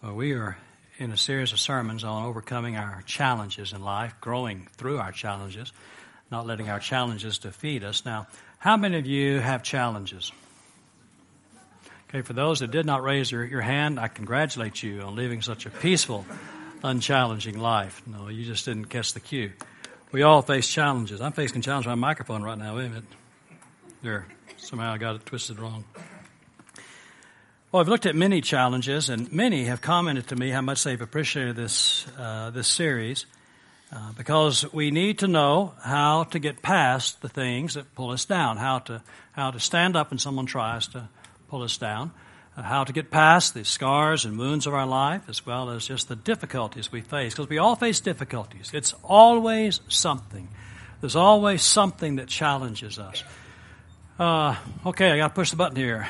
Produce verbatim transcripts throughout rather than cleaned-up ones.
Well, we are in a series of sermons on overcoming our challenges in life, growing through our challenges, not letting our challenges defeat us. Now, how many of you have challenges? Okay, for those that did not raise your, your hand, I congratulate you on living such a peaceful, unchallenging life. No, you just didn't catch the cue. We all face challenges. I'm facing challenges on my microphone right now. Wait a minute. There, somehow I got it twisted wrong. Well, I've looked at many challenges, and many have commented to me how much they've appreciated this uh, this series uh, because we need to know how to get past the things that pull us down, how to how to stand up when someone tries to pull us down, uh, how to get past the scars and wounds of our life, as well as just the difficulties we face, because we all face difficulties. It's always something. There's always something that challenges us. Uh, okay, I got to push the button here.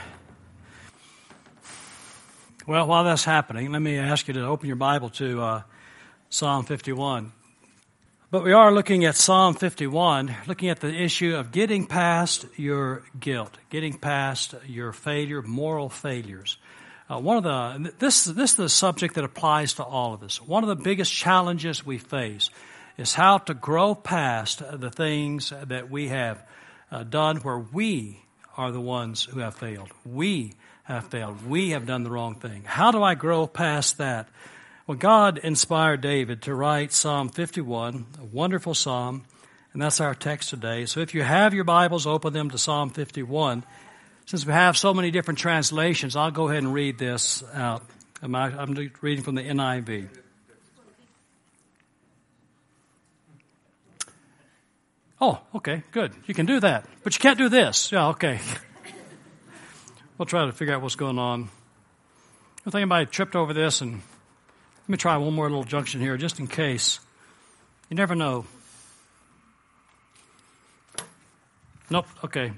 Well, while that's happening, let me ask you to open your Bible to uh, Psalm fifty-one. But we are looking at Psalm fifty-one, looking at the issue of getting past your guilt, getting past your failure, moral failures. Uh, one of the this this is the subject that applies to all of us. One of the biggest challenges we face is how to grow past the things that we have uh, done where we are the ones who have failed. We have failed. We have done the wrong thing. How do I grow past that? Well, God inspired David to write Psalm fifty-one, a wonderful psalm, and that's our text today. So if you have your Bibles, open them to Psalm fifty-one. Since we have so many different translations, I'll go ahead and read this out. I'm reading from the N I V. Oh, okay, good. You can do that. But you can't do this. Yeah, okay. We'll try to figure out what's going on. I think anybody tripped over this, and let me try one more little junction here, just in case. You never know. Nope, okay.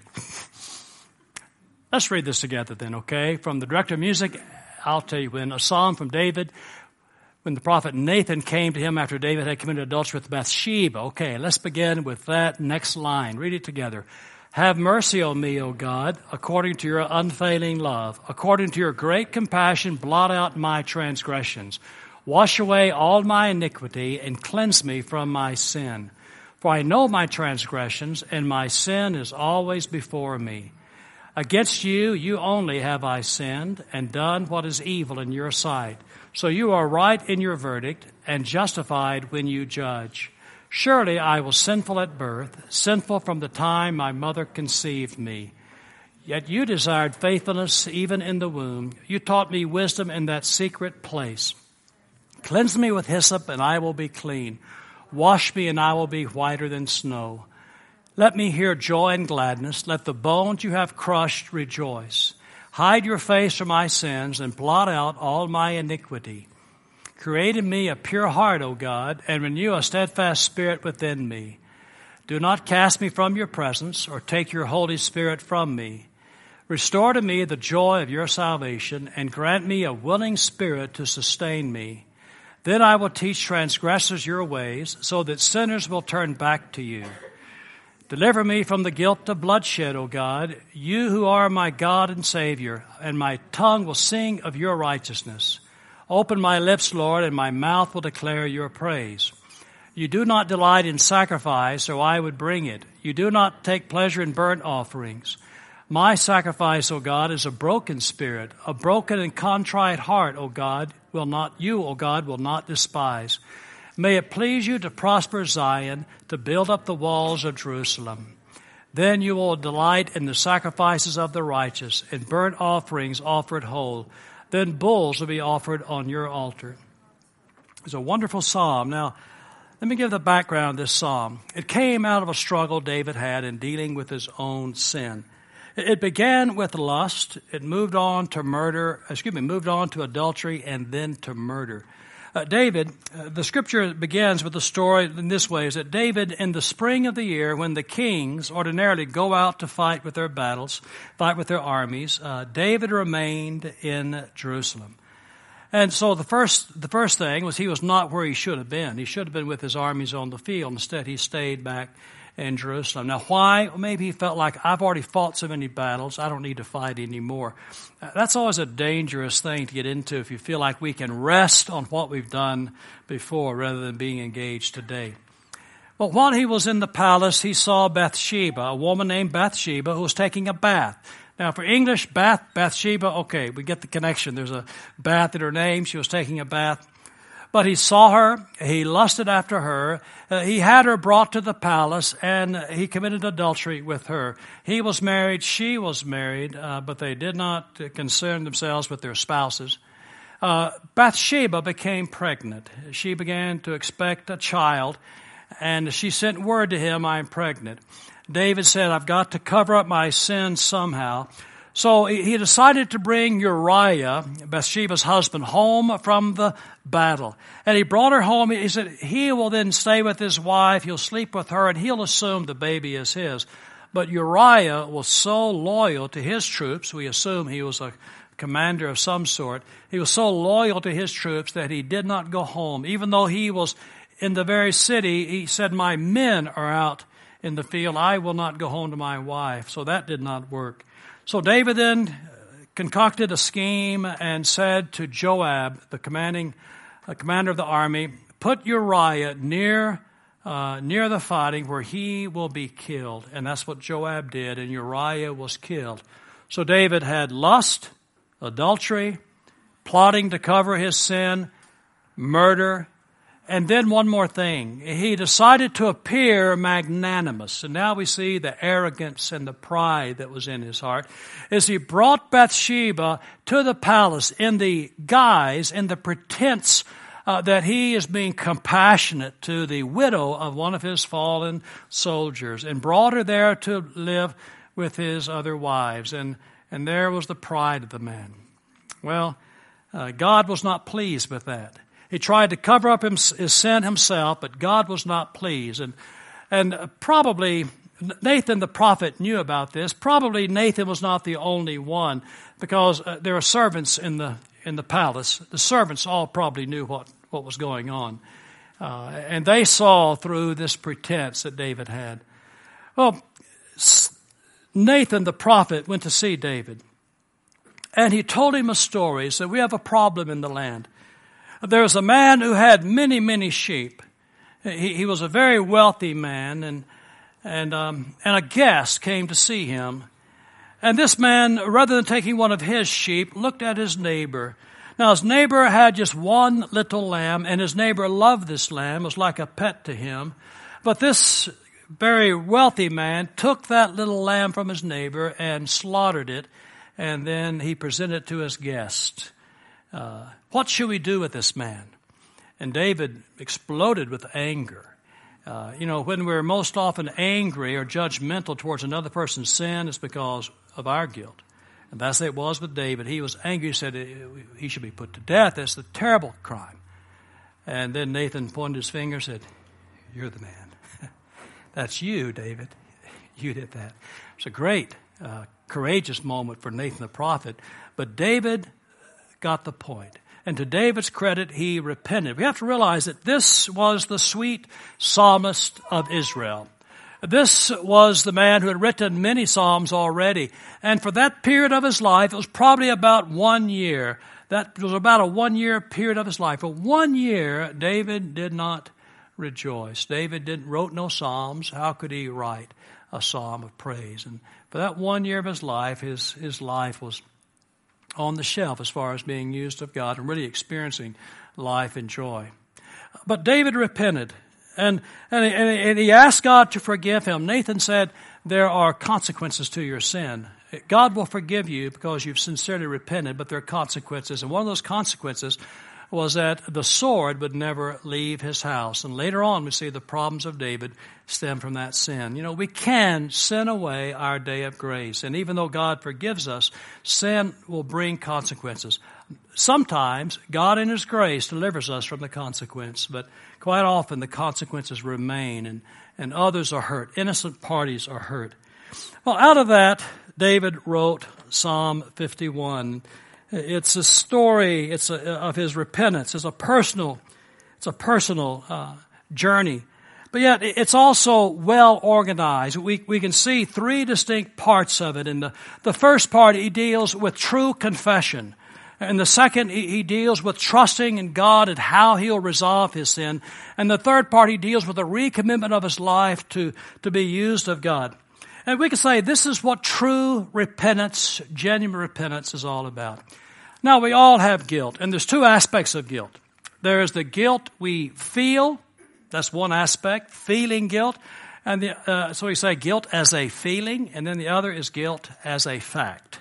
Let's read this together then, okay? From the director of music, I'll tell you when, a psalm from David, when the prophet Nathan came to him after David had committed adultery with Bathsheba. Okay, let's begin with that next line. Read it together. Have mercy on me, O God, according to your unfailing love. According to your great compassion, blot out my transgressions. Wash away all my iniquity and cleanse me from my sin. For I know my transgressions, and my sin is always before me. Against you, you only have I sinned and done what is evil in your sight. So you are right in your verdict and justified when you judge. Surely I was sinful at birth, sinful from the time my mother conceived me. Yet you desired faithfulness even in the womb. You taught me wisdom in that secret place. Cleanse me with hyssop, and I will be clean. Wash me, and I will be whiter than snow. Let me hear joy and gladness. Let the bones you have crushed rejoice. Hide your face from my sins, and blot out all my iniquity. Create in me a pure heart, O God, and renew a steadfast spirit within me. Do not cast me from your presence or take your Holy Spirit from me. Restore to me the joy of your salvation and grant me a willing spirit to sustain me. Then I will teach transgressors your ways so that sinners will turn back to you. Deliver me from the guilt of bloodshed, O God, you who are my God and Savior, and my tongue will sing of your righteousness. Open my lips, Lord, and my mouth will declare your praise. You do not delight in sacrifice, or I would bring it. You do not take pleasure in burnt offerings. My sacrifice, O God, is a broken spirit, a broken and contrite heart, O God, will not you, O God, will not despise. May it please you to prosper Zion, to build up the walls of Jerusalem. Then you will delight in the sacrifices of the righteous, in burnt offerings offered whole. Then bulls will be offered on your altar. It's a wonderful psalm. Now, let me give the background of this psalm. It came out of a struggle David had in dealing with his own sin. It began with lust. It moved on to murder, excuse me, moved on to adultery and then to murder. Uh, David, uh, the scripture begins with the story in this way, is that David, in the spring of the year, when the kings ordinarily go out to fight with their battles, fight with their armies, uh, David remained in Jerusalem. And so the first, the first thing was he was not where he should have been. He should have been with his armies on the field. Instead, he stayed back in Jerusalem. Now, why? Well, maybe he felt like, I've already fought so many battles, I don't need to fight anymore. Uh, that's always a dangerous thing to get into if you feel like we can rest on what we've done before rather than being engaged today. Well, while he was in the palace, he saw Bathsheba, a woman named Bathsheba, who was taking a bath. Now, for English, Bath, Bathsheba, okay, we get the connection. There's a bath in her name. She was taking a bath. But he saw her, he lusted after her, uh, he had her brought to the palace, and he committed adultery with her. He was married, she was married, uh, but they did not concern themselves with their spouses. Uh, Bathsheba became pregnant. She began to expect a child, and she sent word to him, I'm pregnant. David said, I've got to cover up my sins somehow. So he decided to bring Uriah, Bathsheba's husband, home from the battle. And he brought her home. He said he will then stay with his wife. He'll sleep with her, and he'll assume the baby is his. But Uriah was so loyal to his troops, we assume he was a commander of some sort. He was so loyal to his troops that he did not go home. Even though he was in the very city, he said, my men are out in the field. I will not go home to my wife. So that did not work. So David then concocted a scheme and said to Joab, the commanding uh, commander of the army, put Uriah near uh, near the fighting where he will be killed. And that's what Joab did, and Uriah was killed. So David had lust, adultery, plotting to cover his sin, murder, and then one more thing. He decided to appear magnanimous. And now we see the arrogance and the pride that was in his heart as he brought Bathsheba to the palace in the guise, in the pretense uh, that he is being compassionate to the widow of one of his fallen soldiers, and brought her there to live with his other wives. And, and there was the pride of the man. Well, uh, God was not pleased with that. He tried to cover up his, his sin himself, but God was not pleased. And and probably Nathan the prophet knew about this. Probably Nathan was not the only one, because uh, there are servants in the in the palace. The servants all probably knew what, what was going on. Uh, and they saw through this pretense that David had. Well, Nathan the prophet went to see David, and he told him a story. He said, we have a problem in the land. There was a man who had many, many sheep. He, he was a very wealthy man, and and um, and a guest came to see him. And this man, rather than taking one of his sheep, looked at his neighbor. Now, his neighbor had just one little lamb, and his neighbor loved this lamb. It was like a pet to him. But this very wealthy man took that little lamb from his neighbor and slaughtered it, and then he presented it to his guest. Uh, what should we do with this man? And David exploded with anger. Uh, you know, when we're most often angry or judgmental towards another person's sin, it's because of our guilt. And that's what it was with David. He was angry. He said he should be put to death. That's a terrible crime. And then Nathan pointed his finger and said, you're the man. That's you, David. You did that. It's a great, uh, courageous moment for Nathan the prophet. But David got the point. And to David's credit, he repented. We have to realize that this was the sweet psalmist of Israel. This was the man who had written many psalms already. And for that period of his life, it was probably about one year. That was about a one-year period of his life. For one year, David did not rejoice. David didn't wrote no psalms. How could he write a psalm of praise? And for that one year of his life, his, his life was on the shelf as far as being used of God and really experiencing life and joy. But David repented, and, and, and he asked God to forgive him. Nathan said, there are consequences to your sin. God will forgive you because you've sincerely repented, but there are consequences. And one of those consequences was that the sword would never leave his house. And later on, we see the problems of David stem from that sin. You know, we can sin away our day of grace. And even though God forgives us, sin will bring consequences. Sometimes God in His grace delivers us from the consequence, but quite often the consequences remain, and, and others are hurt. Innocent parties are hurt. Well, out of that, David wrote Psalm fifty-one. It's a story. It's a, of his repentance. It's a personal. It's a personal uh, journey. But yet it's also well organized. We, we can see three distinct parts of it. And the, the first part, he deals with true confession. And the second, he, he deals with trusting in God and how he'll resolve his sin. And the third part, he deals with a recommitment of his life to, to be used of God. And we can say this is what true repentance, genuine repentance is all about. Now, we all have guilt, and there's two aspects of guilt. There is the guilt we feel. That's one aspect, feeling guilt. And the, uh, so we say guilt as a feeling, and then the other is guilt as a fact.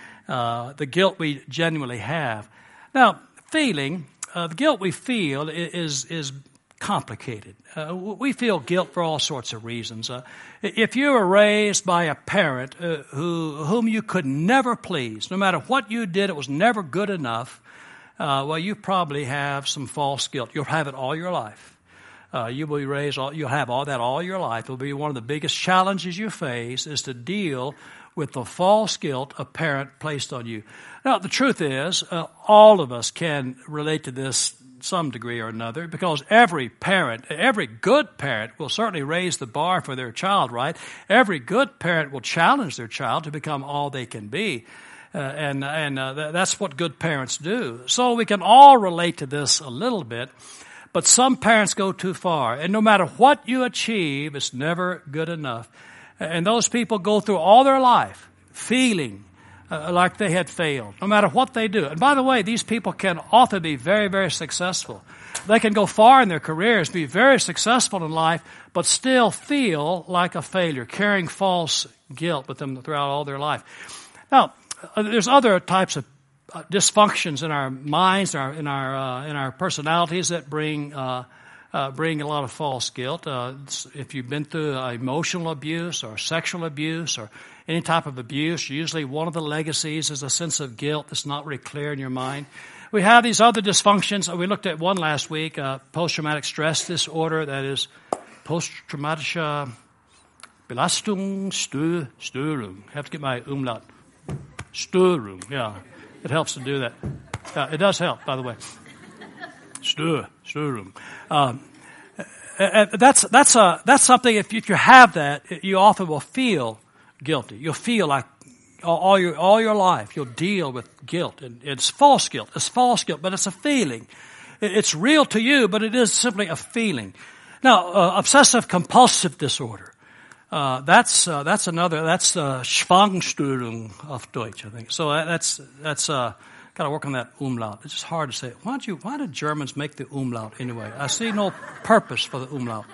Uh, the guilt we genuinely have. Now, feeling, uh, the guilt we feel is is complicated. Uh, we feel guilt for all sorts of reasons. Uh, if you were raised by a parent uh, who whom you could never please, no matter what you did, it was never good enough, uh, well, you probably have some false guilt. You'll have it all your life. Uh, you will be raised, all, you'll have all that all your life. It will be one of the biggest challenges you face is to deal with the false guilt a parent placed on you. Now, the truth is, uh, all of us can relate to this some degree or another, because every parent, every good parent will certainly raise the bar for their child, right? Every good parent will challenge their child to become all they can be. Uh, and and uh, th- that's what good parents do. So we can all relate to this a little bit, but some parents go too far. And no matter what you achieve, it's never good enough. And those people go through all their life feeling uh, like they had failed, no matter what they do. And by the way, these people can often be very, very successful. They can go far in their careers, be very successful in life, but still feel like a failure, carrying false guilt with them throughout all their life. Now, uh, there's other types of uh, dysfunctions in our minds, in our in our, uh, in our personalities that bring uh, uh, bring a lot of false guilt. Uh, if you've been through uh, emotional abuse or sexual abuse or any type of abuse, usually one of the legacies is a sense of guilt that's not really clear in your mind. We have these other dysfunctions. We looked at one last week, uh, post-traumatic stress disorder, that is post-traumatische Belastungsstörung. I have to get my umlaut. Störung, yeah. It helps to do that. Uh, it does help, by the way. Stör, Störung. Um, uh, that's, that's, uh, that's something, if you, if you have that, you often will feel guilty. You'll feel like all your all your life you'll deal with guilt, and it's false guilt. It's false guilt, but it's a feeling. It's real to you, but it is simply a feeling. Now, uh, obsessive compulsive disorder. Uh, that's uh, that's another. That's uh, Zwangsstörung auf Deutsch, I think. So that's that's uh, got to work on that umlaut. It's just hard to say. Why don't you? Why did Germans make the umlaut anyway? I see no purpose for the umlaut.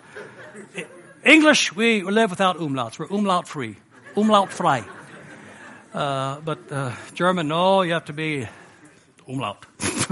English, we live without umlauts. We're umlaut free. Umlaut frei. Uh, but uh, German, no, you have to be umlaut.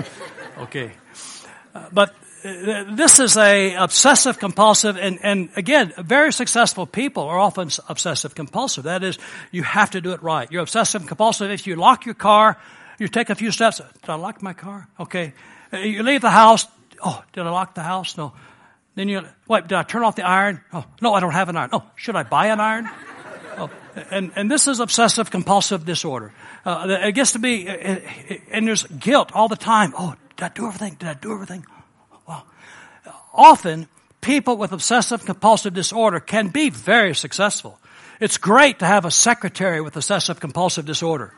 Okay. Uh, but uh, this is a obsessive compulsive, and, and again, very successful people are often obsessive compulsive. That is, you have to do it right. You're obsessive compulsive. If you lock your car, you take a few steps. Did I lock my car? Okay. Uh, you leave the house. Oh, did I lock the house? No. Then you, wait, did I turn off the iron? Oh, no, I don't have an iron. Oh, should I buy an iron? Oh, and, and this is obsessive compulsive disorder. Uh, it gets to be, and there's guilt all the time. Oh, did I do everything? Did I do everything? Well, often people with obsessive compulsive disorder can be very successful. It's great to have a secretary with obsessive compulsive disorder.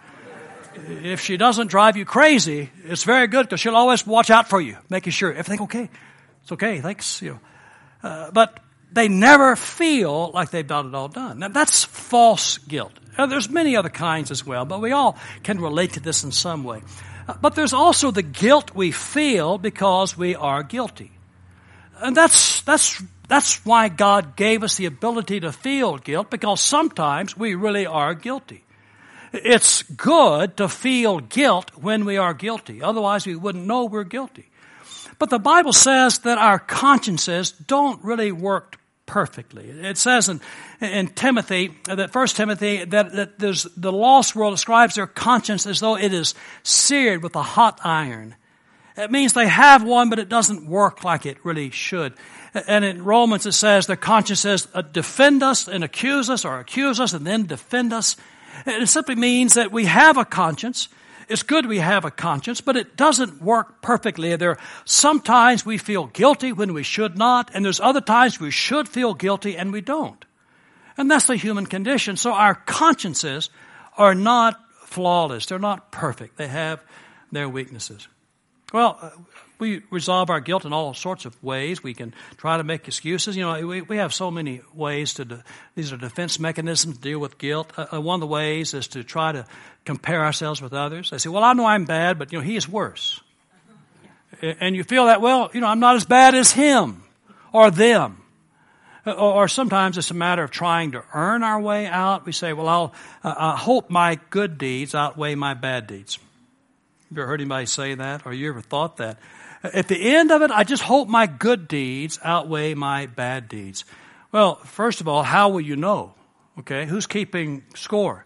If she doesn't drive you crazy, it's very good because she'll always watch out for you, making sure everything okay. It's okay, thanks. You know, uh, but they never feel like they've got it all done. Now, that's false guilt. Now, there's many other kinds as well, but we all can relate to this in some way. Uh, but there's also the guilt we feel because we are guilty. And that's, that's, that's why God gave us the ability to feel guilt, because sometimes we really are guilty. It's good to feel guilt when we are guilty. Otherwise, we wouldn't know we're guilty. But the Bible says that our consciences don't really work perfectly. It says in, in Timothy, that First Timothy, that, that there's, the lost world describes their conscience as though it is seared with a hot iron. It means they have one, but it doesn't work like it really should. And in Romans it says their conscience says, uh, defend us and accuse us, or accuse us and then defend us. And it simply means that we have a conscience. It's good we have a conscience, but it doesn't work perfectly. There, sometimes we feel guilty when we should not, and there's other times we should feel guilty and we don't. And that's the human condition. So our consciences are not flawless. They're not perfect. They have their weaknesses. Well, we resolve our guilt in all sorts of ways. We can try to make excuses. You know, we, we have so many ways to, de- these are defense mechanisms to deal with guilt. Uh, one of the ways is to try to compare ourselves with others. They say, well, I know I'm bad, but, you know, he is worse. And you feel that, well, you know, I'm not as bad as him or them. Or, or sometimes it's a matter of trying to earn our way out. We say, well, I'll, uh, I hope my good deeds outweigh my bad deeds. Have you ever heard anybody say that? Or you ever thought that? At the end of it, I just hope my good deeds outweigh my bad deeds. Well, first of all, how will you know? Okay, who's keeping score?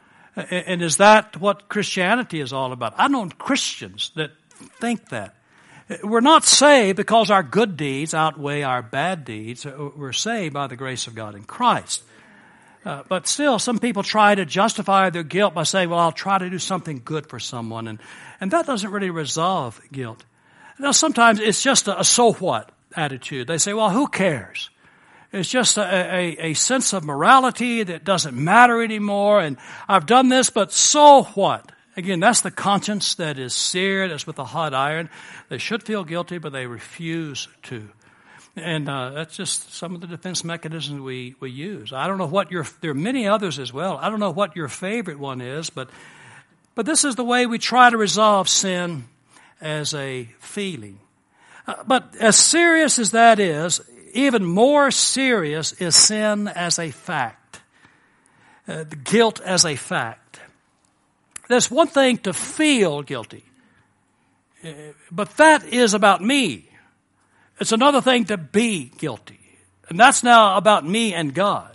And is that what Christianity is all about? I know Christians that think that. We're not saved because our good deeds outweigh our bad deeds. We're saved by the grace of God in Christ. Uh, but still, some people try to justify their guilt by saying, well, I'll try to do something good for someone. And, and that doesn't really resolve guilt. Now, sometimes it's just a, a so what attitude. They say, well, who cares? It's just a, a, a sense of morality that doesn't matter anymore. And I've done this, but so what? Again, that's the conscience that is seared as with a hot iron. They should feel guilty, but they refuse to. And uh, that's just some of the defense mechanisms we, we use. I don't know what your, there are many others as well. I don't know what your favorite one is, but but this is the way we try to resolve sin as a feeling. Uh, but as serious as that is, even more serious is sin as a fact. Uh, the guilt as a fact. There's one thing to feel guilty, uh, but that is about me. It's another thing to be guilty. And that's now about me and God.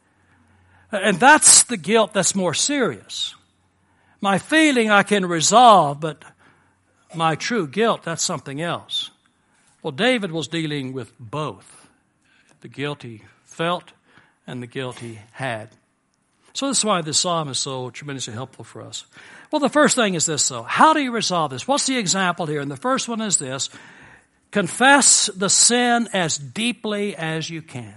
And that's the guilt that's more serious. My feeling I can resolve, but my true guilt, that's something else. Well, David was dealing with both. The guilt he felt and the guilt he had. So this is why this psalm is so tremendously helpful for us. Well, the first thing is this, though. How do you resolve this? What's the example here? And the first one is this. Confess the sin as deeply as you can.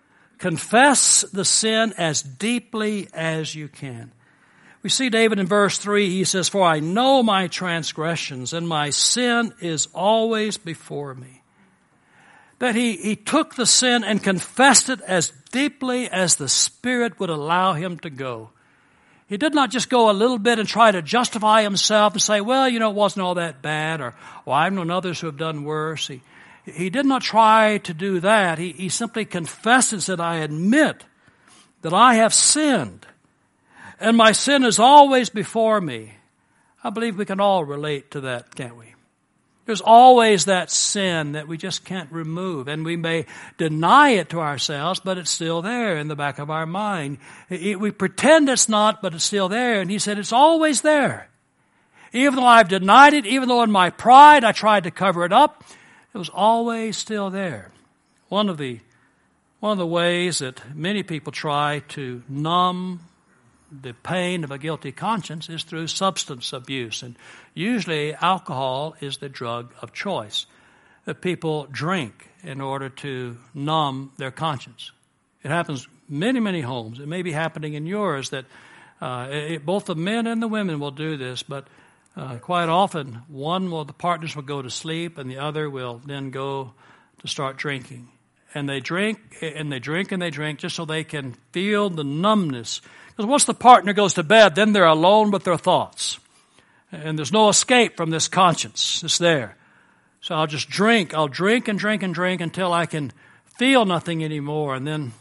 Confess the sin as deeply as you can. We see David in verse three, he says, for I know my transgressions and my sin is always before me. That he, he took the sin and confessed it as deeply as the Spirit would allow him to go. He did not just go a little bit and try to justify himself and say, well, you know, it wasn't all that bad, or, well, I've known others who have done worse. He, he did not try to do that. He, he simply confessed and said, I admit that I have sinned, and my sin is always before me. I believe we can all relate to that, can't we? There's always that sin that we just can't remove, and we may deny it to ourselves, but it's still there in the back of our mind. We pretend it's not, but it's still there, and he said it's always there. Even though I've denied it, even though in my pride I tried to cover it up, it was always still there. One of the, one of the ways that many people try to numb the pain of a guilty conscience is through substance abuse. And usually alcohol is the drug of choice that people drink in order to numb their conscience. It happens many, many homes. It may be happening in yours that uh, it, both the men and the women will do this, but uh, quite often one will, the partners will go to sleep and the other will then go to start drinking. And they drink and they drink and they drink just so they can feel the numbness. Because once the partner goes to bed, then they're alone with their thoughts. And there's no escape from this conscience. It's there. So I'll just drink. I'll drink and drink and drink until I can feel nothing anymore. And then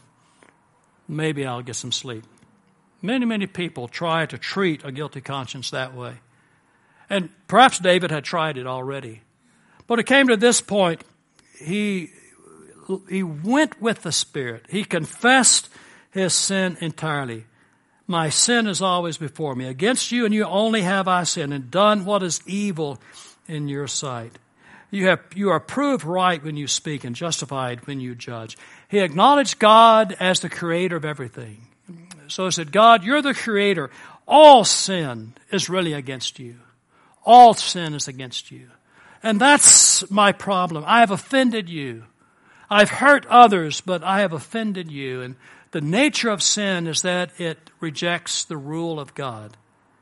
maybe I'll get some sleep. Many, many people try to treat a guilty conscience that way. And perhaps David had tried it already. But it came to this point, he, he went with the Spirit. He confessed his sin entirely. My sin is always before me. Against you and you only have I sinned and done what is evil in your sight. You have, you are proved right when you speak and justified when you judge. He acknowledged God as the creator of everything. So he said, God, you're the creator. All sin is really against you. All sin is against you. And that's my problem. I have offended you. I've hurt others, but I have offended you. And the nature of sin is that it rejects the rule of God.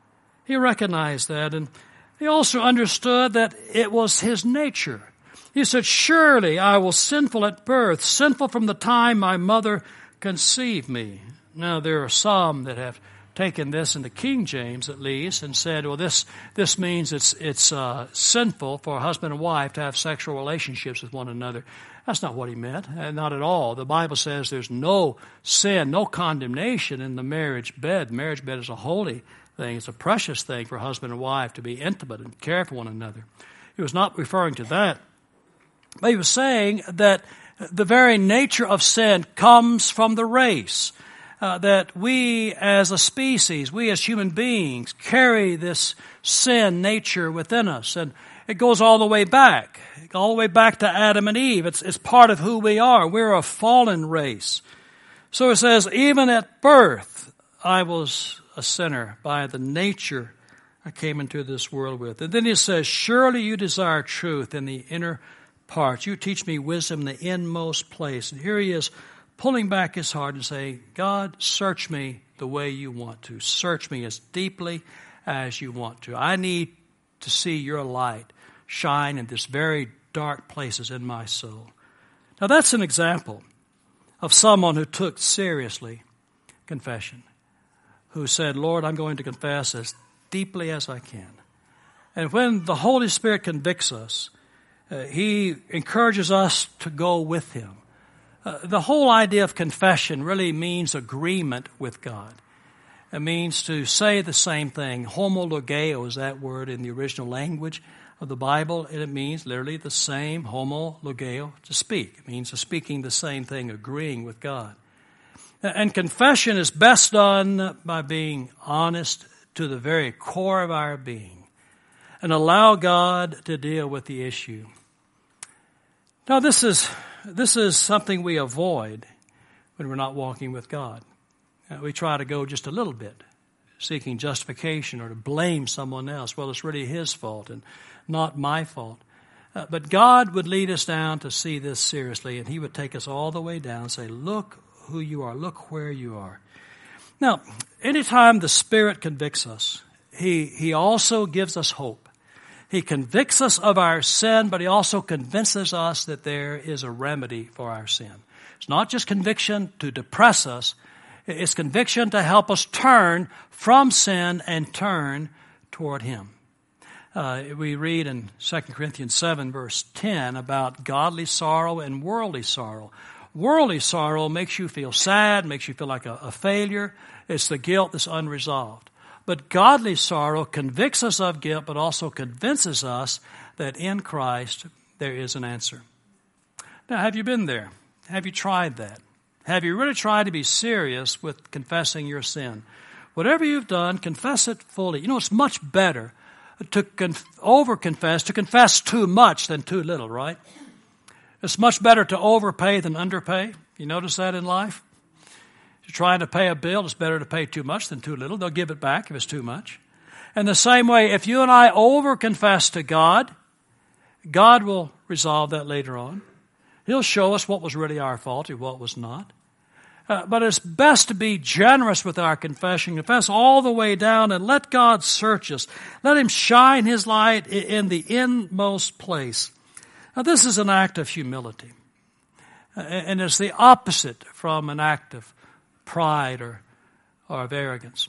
He recognized that, and he also understood that it was his nature. He said, surely I was sinful at birth, sinful from the time my mother conceived me. Now, there are some that have taken this in the King James, at least, and said, well, this this means it's it's uh, sinful for a husband and wife to have sexual relationships with one another. That's not what he meant, and not at all. The Bible says there's no sin, no condemnation in the marriage bed. The marriage bed is a holy thing. It's a precious thing for husband and wife to be intimate and care for one another. He was not referring to that. But he was saying that the very nature of sin comes from the race, uh, that we as a species, we as human beings, carry this sin nature within us. And it goes all the way back, all the way back to Adam and Eve. It's, it's part of who we are. We're a fallen race. So it says, even at birth, I was a sinner by the nature I came into this world with. And then he says, surely you desire truth in the inner parts. You teach me wisdom in the inmost place. And here he is pulling back his heart and saying, God, search me the way you want to. Search me as deeply as you want to. I need to see your light shine in this very dark places in my soul. Now that's an example of someone who took seriously confession, who said, Lord, I'm going to confess as deeply as I can. And when the Holy Spirit convicts us, uh, He encourages us to go with Him. Uh, the whole idea of confession really means agreement with God. It means to say the same thing. Homologeo is that word in the original language of the Bible, and it means literally the same, homologeo, to speak. It means speaking the same thing, agreeing with God. And confession is best done by being honest to the very core of our being and allow God to deal with the issue. Now, this is this is something we avoid when we're not walking with God. Uh, we try to go just a little bit, seeking justification or to blame someone else. Well, it's really His fault and not my fault. Uh, but God would lead us down to see this seriously, and He would take us all the way down and say, look who you are, look where you are. Now, anytime the Spirit convicts us, He He also gives us hope. He convicts us of our sin, but He also convinces us that there is a remedy for our sin. It's not just conviction to depress us. It's conviction to help us turn from sin and turn toward Him. Uh, we read in Second Corinthians seven, verse ten, about godly sorrow and worldly sorrow. Worldly sorrow makes you feel sad, makes you feel like a, a failure. It's the guilt that's unresolved. But godly sorrow convicts us of guilt, but also convinces us that in Christ there is an answer. Now, have you been there? Have you tried that? Have you really tried to be serious with confessing your sin? Whatever you've done, confess it fully. You know, it's much better to conf- over-confess, to confess too much than too little, right? It's much better to overpay than underpay. You notice that in life? If you're trying to pay a bill, it's better to pay too much than too little. They'll give it back if it's too much. And the same way, if you and I over-confess to God, God will resolve that later on. He'll show us what was really our fault and what was not. Uh, but it's best to be generous with our confession. Confess all the way down and let God search us. Let Him shine His light in the inmost place. Now, this is an act of humility. Uh, and it's the opposite from an act of pride or, or of arrogance.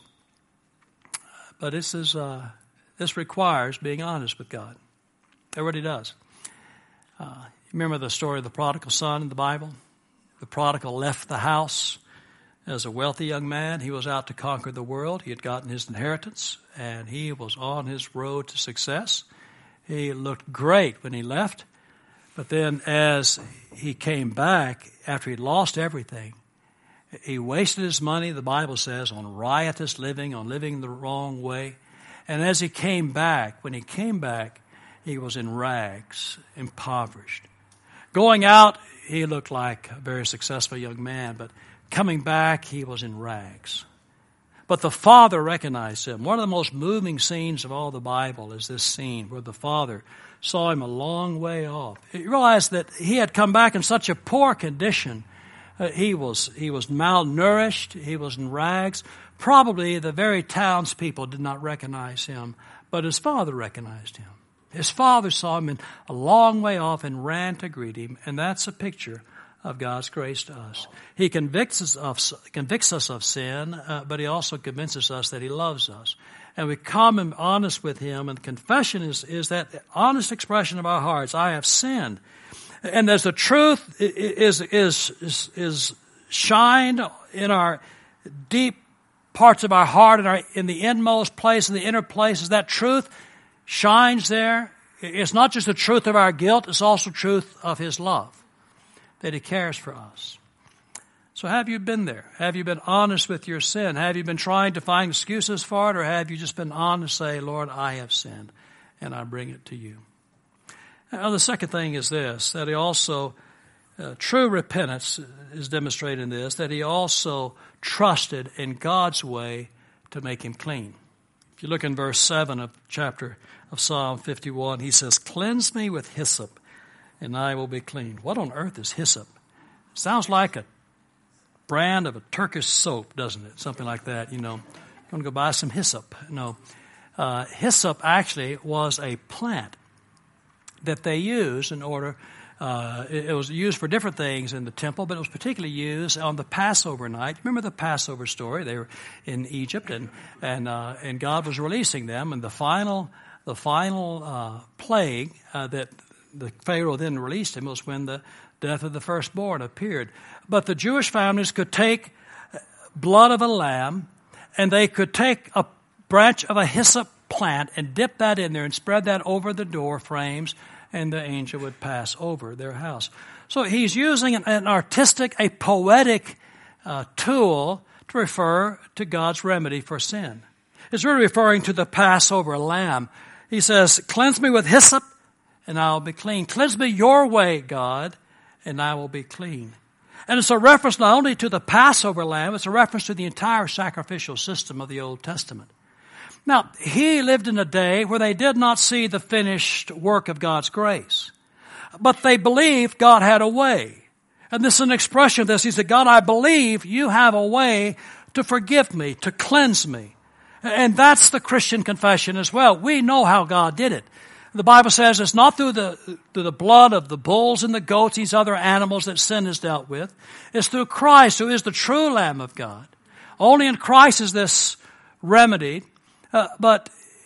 But this is uh, this requires being honest with God. It really does. Uh, remember the story of the prodigal son in the Bible? The prodigal left the house as a wealthy young man. He was out to conquer the world. He had gotten his inheritance, and he was on his road to success. He looked great when he left, but then as he came back, after he'd lost everything, he wasted his money, the Bible says, on riotous living, on living the wrong way. And as he came back, when he came back, he was in rags, impoverished. Going out, he looked like a very successful young man, but coming back, he was in rags. But the Father recognized him. One of the most moving scenes of all the Bible is this scene where the Father saw him a long way off. He realized that he had come back in such a poor condition. Uh, he was he was malnourished. He was in rags. Probably the very townspeople did not recognize him, but his father recognized him. His father saw him in a long way off and ran to greet him, and that's a picture of God's grace to us. He convicts us of, convicts us of sin, uh, but he also convinces us that he loves us. And we come and honest with him, and confession is, is that honest expression of our hearts. I have sinned. And as the truth is, is, is, is shined in our deep parts of our heart, in, our, in the inmost place, in the inner places, that truth shines there. It's not just the truth of our guilt, it's also truth of his love, that he cares for us. So have you been there? Have you been honest with your sin? Have you been trying to find excuses for it, or have you just been honest to say, Lord, I have sinned, and I bring it to you? Now, the second thing is this, that he also, uh, true repentance is demonstrated in this, that he also trusted in God's way to make him clean. If you look in verse seven of chapter of Psalm fifty-one, he says, cleanse me with hyssop, and I will be clean. What on earth is hyssop? Sounds like a brand of a Turkish soap, doesn't it? Something like that, you know. I'm going to go buy some hyssop. No. Uh, hyssop actually was a plant that they used in order, uh, it, it was used for different things in the temple, but it was particularly used on the Passover night. Remember the Passover story? They were in Egypt, and and uh, and God was releasing them, and the final the final uh, plague uh, that the Pharaoh then released him was when the death of the firstborn appeared. But the Jewish families could take blood of a lamb, and they could take a branch of a hyssop plant and dip that in there and spread that over the door frames, and the angel would pass over their house. So he's using an, an artistic, a poetic uh, tool to refer to God's remedy for sin. It's really referring to the Passover lamb. He says, cleanse me with hyssop, and I will be clean. Cleanse me your way, God, and I will be clean. And it's a reference not only to the Passover lamb, it's a reference to the entire sacrificial system of the Old Testament. Now, he lived in a day where they did not see the finished work of God's grace, but they believed God had a way. And this is an expression of this. He said, God, I believe you have a way to forgive me, to cleanse me. And that's the Christian confession as well. We know how God did it. The Bible says it's not through the, through the blood of the bulls and the goats, these other animals that sin is dealt with. It's through Christ, who is the true Lamb of God. Only in Christ is this remedied. Uh, but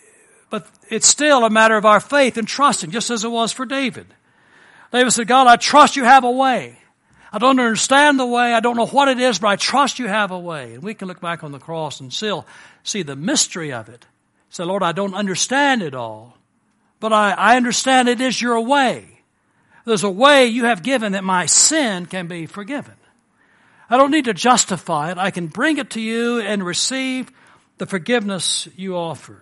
but it's still a matter of our faith and trusting, just as it was for David. David said, God, I trust you have a way. I don't understand the way. I don't know what it is, but I trust you have a way. And we can look back on the cross and still see the mystery of it. Say, Lord, I don't understand it all, but I, I understand it is your way. There's a way you have given that my sin can be forgiven. I don't need to justify it. I can bring it to you and receive the forgiveness you offer.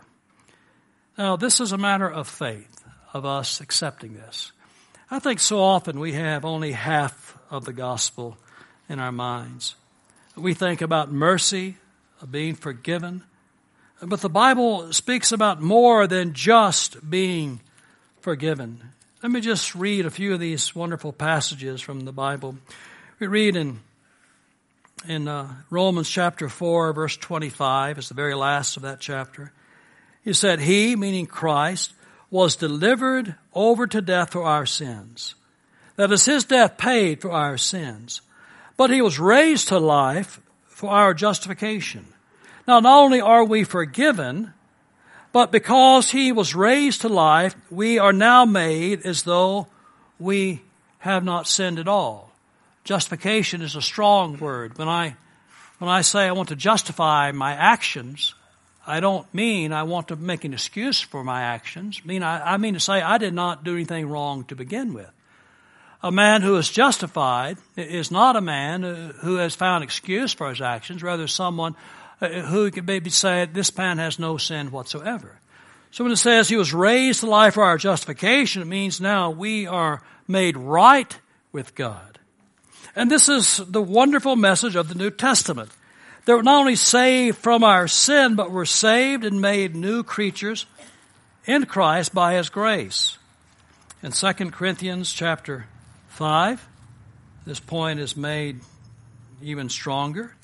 Now, this is a matter of faith, of us accepting this. I think so often we have only half of the gospel in our minds. We think about mercy, of being forgiven, but the Bible speaks about more than just being forgiven. Let me just read a few of these wonderful passages from the Bible. We read in In uh, Romans chapter four, verse twenty-five, it's the very last of that chapter. He said, he, meaning Christ, was delivered over to death for our sins. That is, his death paid for our sins. But he was raised to life for our justification. Now, not only are we forgiven, but because he was raised to life, we are now made as though we have not sinned at all. Justification is a strong word. When I when I say I want to justify my actions, I don't mean I want to make an excuse for my actions. I mean I, I mean to say I did not do anything wrong to begin with. A man who is justified is not a man who has found excuse for his actions, rather someone who can maybe say this man has no sin whatsoever. So when it says he was raised to life for our justification, it means now we are made right with God. And this is the wonderful message of the New Testament, That we're not only saved from our sin, but we're saved and made new creatures in Christ by His grace. In Second Corinthians chapter five, this point is made even stronger.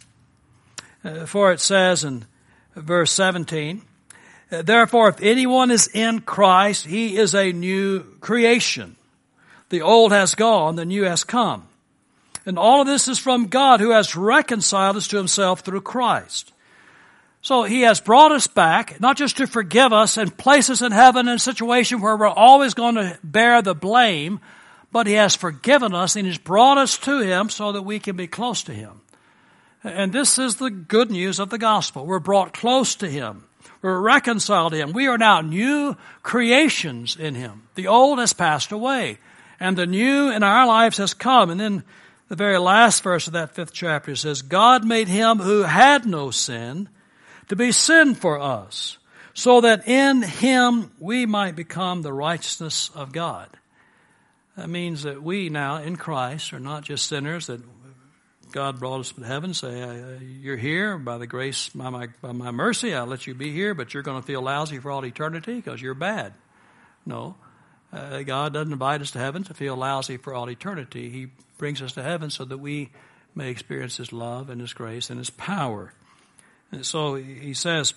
Uh, for it says in verse seventeen, therefore, if anyone is in Christ, he is a new creation. The old has gone, the new has come. And all of this is from God, who has reconciled us to Himself through Christ. So He has brought us back, not just to forgive us and place us in heaven in a situation where we're always going to bear the blame, but He has forgiven us and He's brought us to Him so that we can be close to Him. And this is the good news of the gospel. We're brought close to Him. We're reconciled to Him. We are now new creations in Him. The old has passed away, and the new in our lives has come. And then the very last verse of that fifth chapter says, God made Him who had no sin to be sin for us, so that in Him we might become the righteousness of God. That means that we now in Christ are not just sinners that God brought us to heaven, say, you're here by the grace, by my, by my mercy, I'll let you be here, but you're going to feel lousy for all eternity because you're bad. No, uh, God doesn't invite us to heaven to feel lousy for all eternity. He brings us to heaven so that we may experience His love and His grace and His power. And so He says,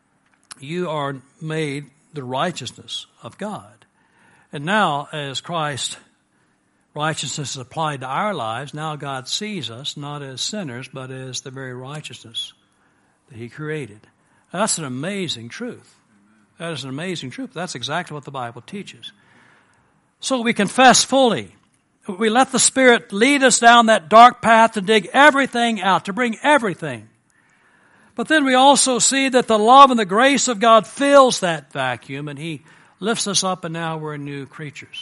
you are made the righteousness of God. And now, as Christ righteousness is applied to our lives, now God sees us not as sinners, but as the very righteousness that He created. That's an amazing truth. That is an amazing truth. That's exactly what the Bible teaches. So we confess fully. We let the Spirit lead us down that dark path to dig everything out, to bring everything. But then we also see that the love and the grace of God fills that vacuum, and He lifts us up, and now we're new creatures.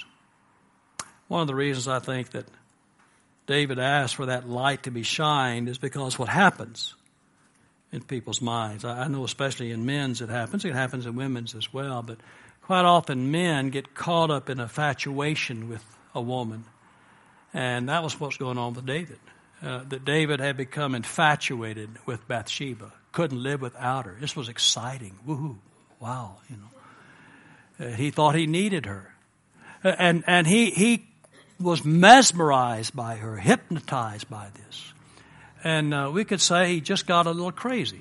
One of the reasons I think that David asked for that light to be shined is because what happens in people's minds. I know especially in men's it happens. It happens in women's as well. But quite often men get caught up in infatuation with a woman. And that was what's going on with David. Uh, that David had become infatuated with Bathsheba. Couldn't live without her. This was exciting. Woohoo. Wow. You know. Uh, he thought he needed her. Uh, and and he he was mesmerized by her, hypnotized by this. And uh, we could say he just got a little crazy.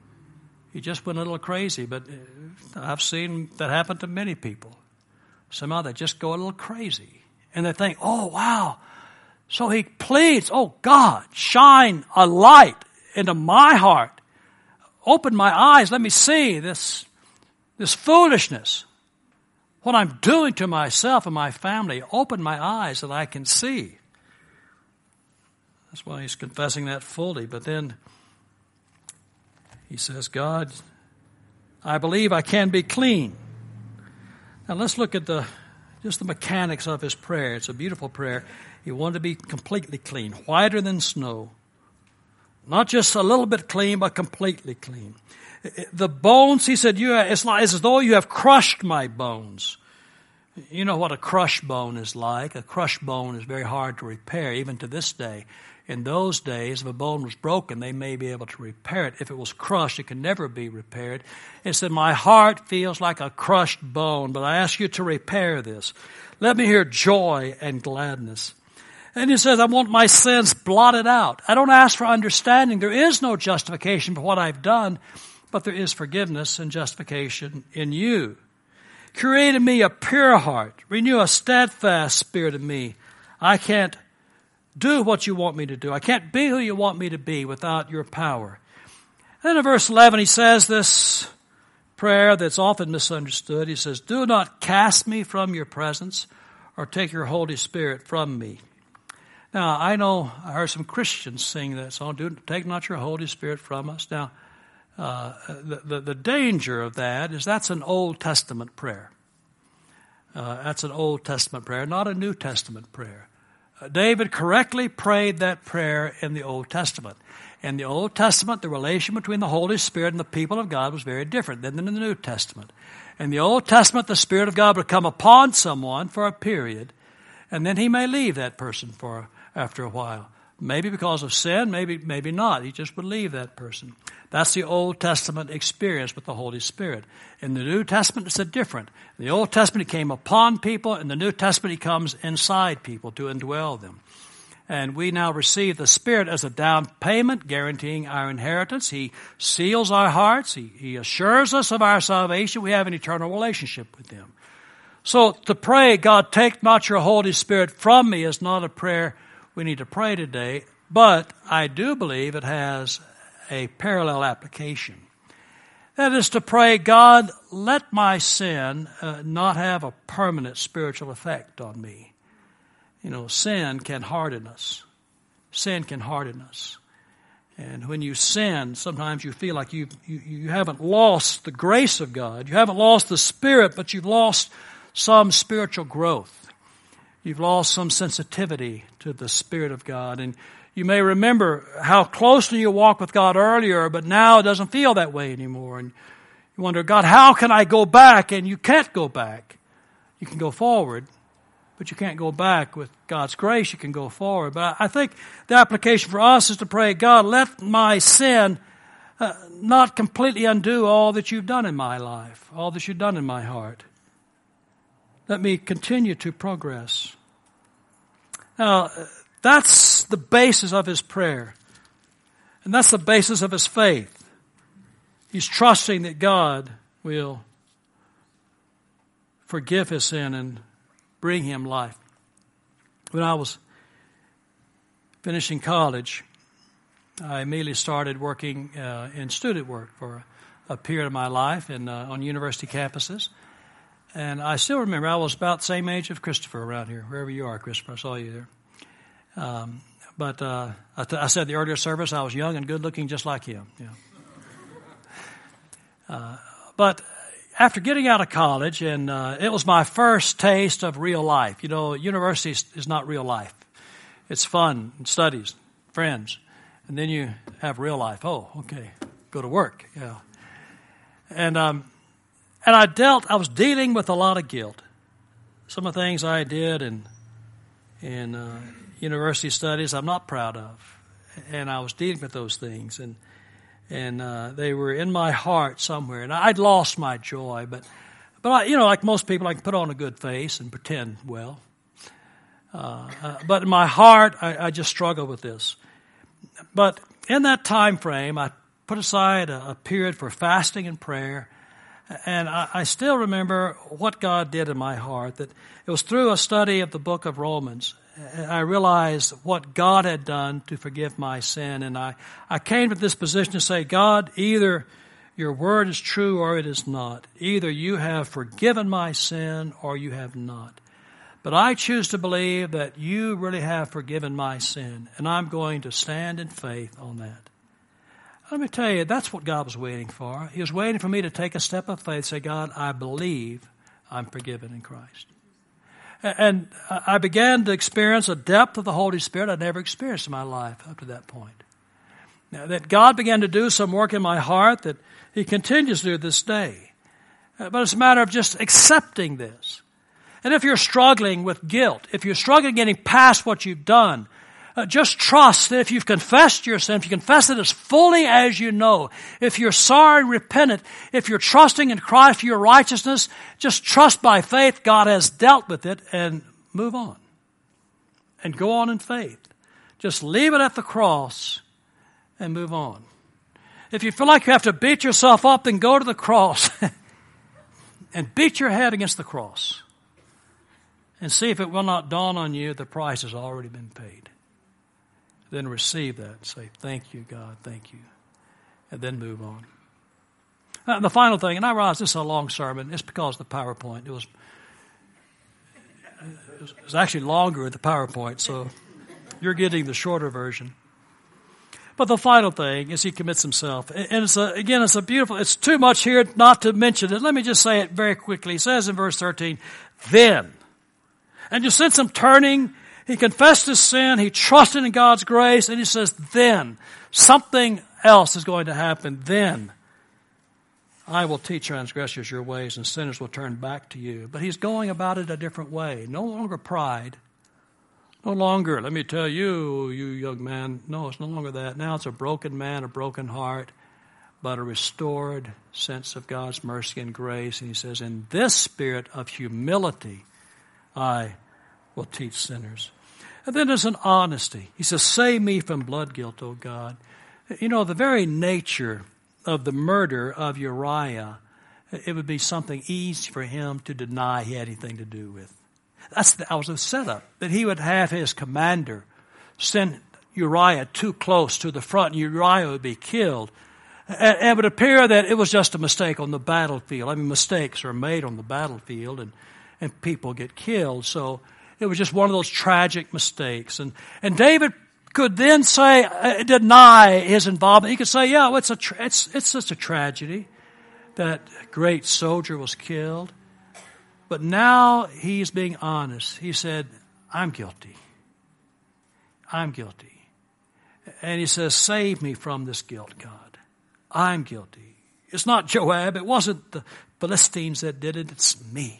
He just went a little crazy. But I've seen that happen to many people. Somehow they just go a little crazy. And they think, oh, wow. So he pleads, oh, God, shine a light into my heart. Open my eyes. Let me see this, this foolishness. What I'm doing to myself and my family. Open my eyes that I can see. That's why he's confessing that fully. But then he says, God, I believe I can be clean. Now let's look at the just the mechanics of his prayer. It's a beautiful prayer. He wanted to be completely clean, whiter than snow. Not just a little bit clean, but completely clean. The bones, he said, you, it's, like, it's as though you have crushed my bones. You know what a crushed bone is like. A crushed bone is very hard to repair, even to this day. In those days, if a bone was broken, they may be able to repair it. If it was crushed, it can never be repaired. It said, my heart feels like a crushed bone, but I ask you to repair this. Let me hear joy and gladness. And he says, I want my sins blotted out. I don't ask for understanding. There is no justification for what I've done, but there is forgiveness and justification in you. Create in me a pure heart. Renew a steadfast spirit in me. I can't do what you want me to do. I can't be who you want me to be without your power. Then in verse eleven, he says this prayer that's often misunderstood. He says, do not cast me from your presence or take your Holy Spirit from me. Now, I know I heard some Christians sing that song, do take not your Holy Spirit from us. Now, uh, the, the, the danger of that is that's an Old Testament prayer. Uh, that's an Old Testament prayer, not a New Testament prayer. Uh, David correctly prayed that prayer in the Old Testament. In the Old Testament, the relation between the Holy Spirit and the people of God was very different than in the New Testament. In the Old Testament, the Spirit of God would come upon someone for a period, and then he may leave that person for after a while. Maybe because of sin, maybe maybe not. He just would leave that person. That's the Old Testament experience with the Holy Spirit. In the New Testament, it's a different. In the Old Testament, he came upon people. In the New Testament, he comes inside people to indwell them. And we now receive the Spirit as a down payment, guaranteeing our inheritance. He seals our hearts. He, he assures us of our salvation. We have an eternal relationship with him. So to pray, God, take not your Holy Spirit from me, is not a prayer we need to pray today. But I do believe it has a parallel application. That is to pray, God, let my sin uh, not have a permanent spiritual effect on me. You know, sin can harden us. Sin can harden us. And when you sin, sometimes you feel like you, you you haven't lost the grace of God. You haven't lost the Spirit, but you've lost some spiritual growth. You've lost some sensitivity to the Spirit of God. And you may remember how closely you walked with God earlier, but now it doesn't feel that way anymore. And you wonder, God, how can I go back? And you can't go back. You can go forward, but you can't go back. With God's grace, you can go forward. But I think the application for us is to pray, God, let my sin uh, not completely undo all that you've done in my life, all that you've done in my heart. Let me continue to progress. Now, that's the basis of his prayer. And that's the basis of his faith. He's trusting that God will forgive his sin and bring him life. When I was finishing college, I immediately started working uh, in student work for a period of my life in, uh, on university campuses. And I still remember I was about the same age of Christopher around here, wherever you are, Christopher. I saw you there. Um, but uh, I, th- I said the earlier service, I was young and good looking just like him. Yeah. Uh, but after getting out of college, and uh, it was my first taste of real life. You know, university is, is not real life. It's fun, and studies, friends. And then you have real life. Oh, okay, go to work. Yeah. And um, and I dealt, I was dealing with a lot of guilt. Some of the things I did in, in uh, university studies I'm not proud of. And I was dealing with those things. And And uh, they were in my heart somewhere. And I'd lost my joy. But, but I, you know, like most people, I can put on a good face and pretend well. Uh, uh, but in my heart, I, I just struggled with this. But in that time frame, I put aside a, a period for fasting and prayer. And I, I still remember what God did in my heart. That it was through a study of the book of Romans. I realized what God had done to forgive my sin. And I, I came to this position to say, God, either your word is true or it is not. Either you have forgiven my sin or you have not. But I choose to believe that you really have forgiven my sin. And I'm going to stand in faith on that. Let me tell you, that's what God was waiting for. He was waiting for me to take a step of faith, say, God, I believe I'm forgiven in Christ. And I began to experience a depth of the Holy Spirit I'd never experienced in my life up to that point. Now, that God began to do some work in my heart that he continues to do this day. But it's a matter of just accepting this. And if you're struggling with guilt, if you're struggling getting past what you've done, Uh, just trust that if you've confessed your sin, if you confess it as fully as you know, if you're sorry and repentant, if you're trusting in Christ for your righteousness, just trust by faith God has dealt with it and move on. And go on in faith. Just leave it at the cross and move on. If you feel like you have to beat yourself up, then go to the cross and beat your head against the cross. And see if it will not dawn on you the price has already been paid. Then receive that and say, thank you, God, thank you. And then move on. Uh, the final thing, and I realize this is a long sermon, it's because of the PowerPoint. It was, it was actually longer with the PowerPoint, so you're getting the shorter version. But the final thing is he commits himself. And it's a, again, it's a beautiful, it's too much here not to mention it. Let me just say it very quickly. He says in verse thirteen, then. And you sense him turning. He confessed his sin. He trusted in God's grace. And he says, then something else is going to happen. Then I will teach transgressors your ways and sinners will turn back to you. But he's going about it a different way. No longer pride. No longer, let me tell you, you young man, no, it's no longer that. Now it's a broken man, a broken heart, but a restored sense of God's mercy and grace. And he says, in this spirit of humility, I will teach sinners. And then there's an honesty. He says, save me from blood guilt, O God. You know, the very nature of the murder of Uriah, it would be something easy for him to deny he had anything to do with. That's that was a setup, that he would have his commander send Uriah too close to the front, and Uriah would be killed. And it would appear that it was just a mistake on the battlefield. I mean, mistakes are made on the battlefield, and, and people get killed. So it was just one of those tragic mistakes. And, and David could then say, uh, deny his involvement. He could say, yeah, well, it's, a tra- it's, it's just a tragedy. That great soldier was killed. But now he's being honest. He said, I'm guilty. I'm guilty. And he says, save me from this guilt, God. I'm guilty. It's not Joab. It wasn't the Philistines that did it. It's me.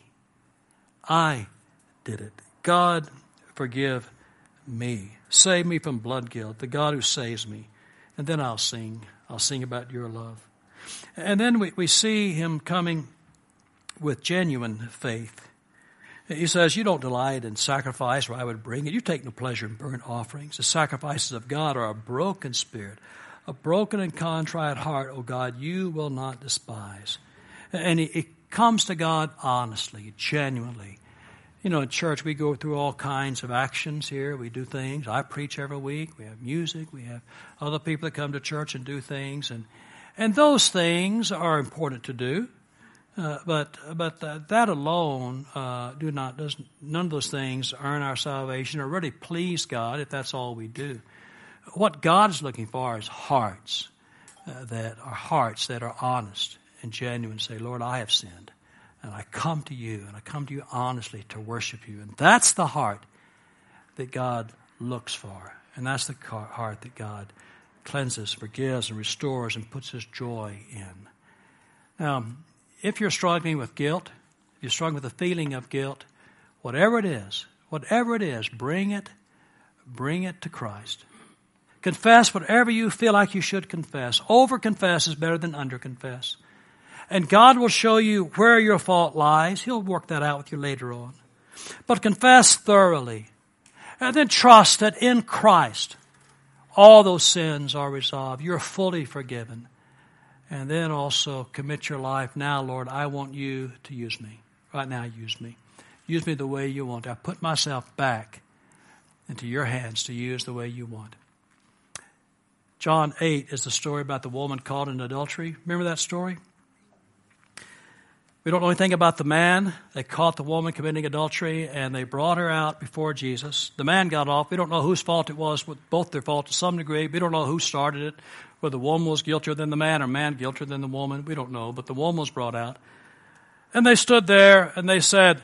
I did it. God, forgive me. Save me from blood guilt, the God who saves me. And then I'll sing. I'll sing about your love. And then we, we see him coming with genuine faith. He says, you don't delight in sacrifice, or I would bring it. You take no pleasure in burnt offerings. The sacrifices of God are a broken spirit, a broken and contrite heart, O God, you will not despise. And he, he comes to God honestly, genuinely. You know, in church we go through all kinds of actions here. We do things. I preach every week. We have music. We have other people that come to church and do things. And, and those things are important to do. Uh, but but uh, that alone uh, do not does none of those things earn our salvation or really please God if that's all we do. What God is looking for is hearts uh, that are hearts that are honest and genuine. Say, Lord, I have sinned, and I come to you, and I come to you honestly to worship you, and that's the heart that God looks for, and that's the heart that God cleanses, forgives, and restores, and puts His joy in. Now, if you're struggling with guilt, if you're struggling with a feeling of guilt, whatever it is, whatever it is, bring it, bring it to Christ. Confess whatever you feel like you should confess. Over-confess is better than under-confess. And God will show you where your fault lies. He'll work that out with you later on. But confess thoroughly. And then trust that in Christ, all those sins are resolved. You're fully forgiven. And then also commit your life. Now, Lord, I want you to use me. Right now, use me. Use me the way you want. I put myself back into your hands to use the way you want. John eight is the story about the woman caught in adultery. Remember that story? We don't know anything about the man. They caught the woman committing adultery, and they brought her out before Jesus. The man got off. We don't know whose fault it was, both their fault to some degree. We don't know who started it, whether the woman was guiltier than the man or man guiltier than the woman. We don't know, but the woman was brought out. And they stood there, and they said,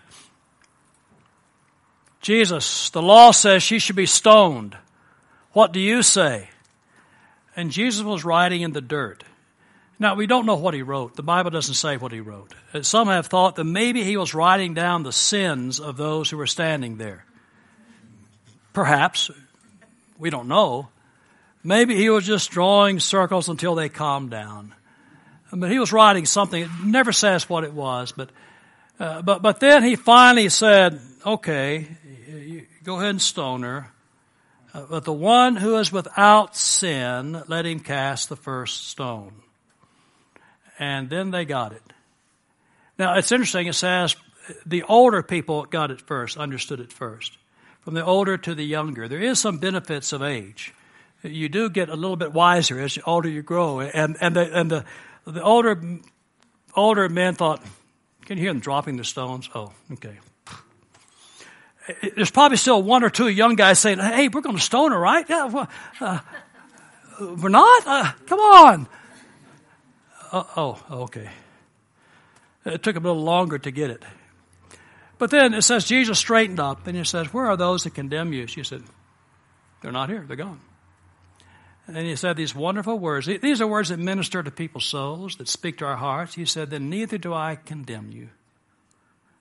Jesus, the law says she should be stoned. What do you say? And Jesus was writing in the dirt. Now, we don't know what he wrote. The Bible doesn't say what he wrote. Some have thought that maybe he was writing down the sins of those who were standing there. Perhaps. We don't know. Maybe he was just drawing circles until they calmed down. But he was writing something. It never says what it was. But uh, but but then he finally said, okay, you go ahead and stone her. Uh, but the one who is without sin, let him cast the first stone. And then they got it. Now, it's interesting. It says the older people got it first, understood it first. From the older to the younger. There is some benefits of age. You do get a little bit wiser as the older you grow. And, and, the, and the, the older, older men thought, can you hear them dropping the stones? Oh, okay. There's probably still one or two young guys saying, hey, we're going to stone her, right? Yeah, well, uh, we're not? Uh, come on. Uh, oh, okay. It took a little longer to get it. But then it says Jesus straightened up and he says, where are those that condemn you? She said, they're not here. They're gone. And he said these wonderful words. These are words that minister to people's souls, that speak to our hearts. He said, then neither do I condemn you.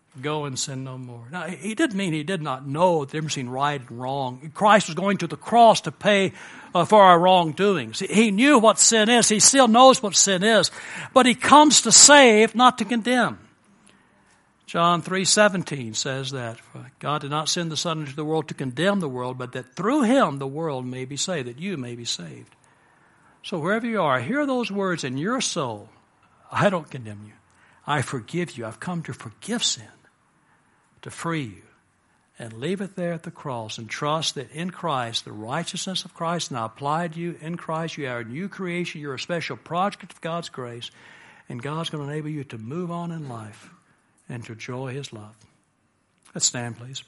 Go and sin no more. Now, he didn't mean he did not know the difference between right and wrong. Christ was going to the cross to pay uh, for our wrongdoings. He knew what sin is. He still knows what sin is. But he comes to save, not to condemn. John three seventeen says that God did not send the Son into the world to condemn the world, but that through him the world may be saved, that you may be saved. So wherever you are, hear those words in your soul. I don't condemn you. I forgive you. I've come to forgive sin, to free you, and leave it there at the cross and trust that in Christ, the righteousness of Christ now applied to you in Christ, you are a new creation, you're a special project of God's grace, and God's going to enable you to move on in life and to enjoy his love. Let's stand, please.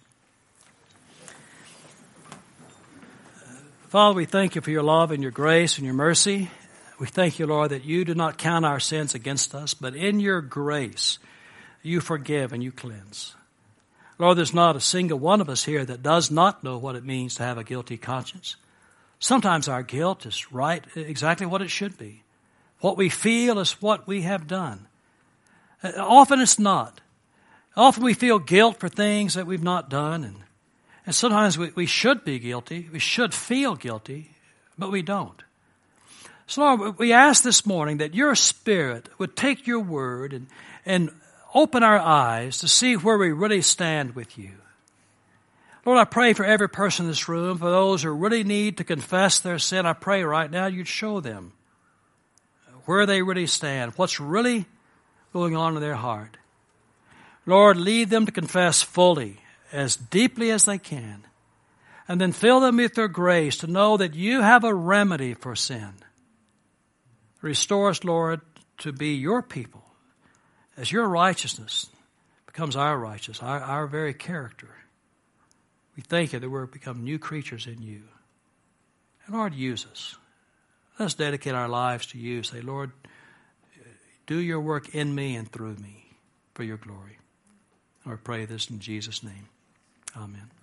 Father, we thank you for your love and your grace and your mercy. We thank you, Lord, that you do not count our sins against us, but in your grace, you forgive and you cleanse. Lord, there's not a single one of us here that does not know what it means to have a guilty conscience. Sometimes our guilt is right, exactly what it should be. What we feel is what we have done. Often it's not. Often we feel guilt for things that we've not done, and, and sometimes we, we should be guilty. We should feel guilty, but we don't. So, Lord, we ask this morning that your Spirit would take your word and, and open our eyes to see where we really stand with you. Lord, I pray for every person in this room, for those who really need to confess their sin. I pray right now you'd show them where they really stand, what's really going on in their heart. Lord, lead them to confess fully, as deeply as they can, and then fill them with your grace to know that you have a remedy for sin. Restore us, Lord, to be your people, as your righteousness becomes our righteousness, our, our very character. We thank you that we're become new creatures in you. And Lord, use us. Let's dedicate our lives to you. Say, Lord, do your work in me and through me for your glory. I pray this in Jesus' name. Amen.